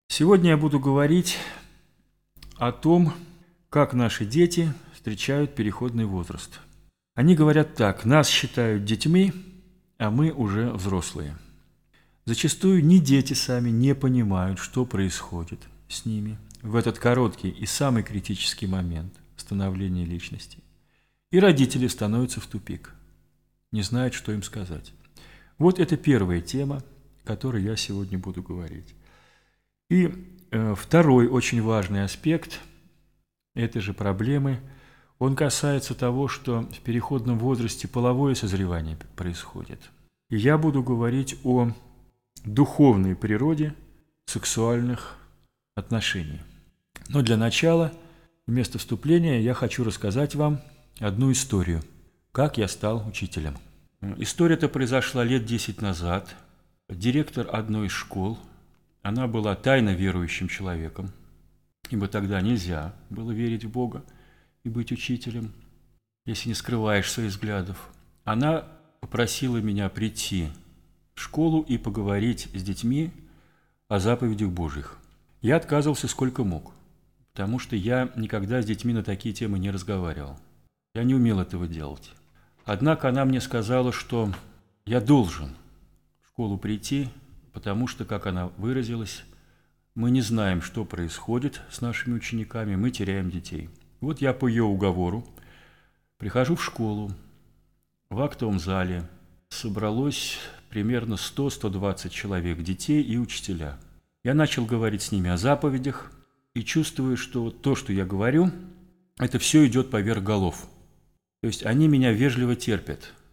Сегодня я буду говорить о том, как наши дети встречают переходный возраст. Они говорят так: нас считают детьми, а мы уже взрослые. Зачастую ни дети сами не понимают, что происходит с ними в этот короткий и самый критический момент становления личности. И родители становятся в тупик, не знают, что им сказать. Вот это первая тема, о которой я сегодня буду говорить. И второй очень важный аспект этой же проблемы, он касается того, что в переходном возрасте половое созревание происходит. И я буду говорить о духовной природе сексуальных отношений. Но для начала, вместо вступления, я хочу рассказать вам одну историю, как я стал учителем. История-то произошла лет 10 назад. Директор одной из школ, она была тайно верующим человеком, ибо тогда нельзя было верить в Бога и быть учителем, если не скрываешь своих взглядов. Она попросила меня прийти в школу и поговорить с детьми о заповедях Божьих. Я отказывался сколько мог, потому что я никогда с детьми на такие темы не разговаривал. Я не умел этого делать. Однако она мне сказала, что я должен в школу прийти, потому что, как она выразилась, мы не знаем, что происходит с нашими учениками, мы теряем детей. Вот я по ее уговору прихожу в школу, в актовом зале собралось примерно 100-120 человек, детей и учителя. Я начал говорить с ними о заповедях и чувствую, что то, что я говорю, это все идет поверх голов. То есть они меня вежливо терпят.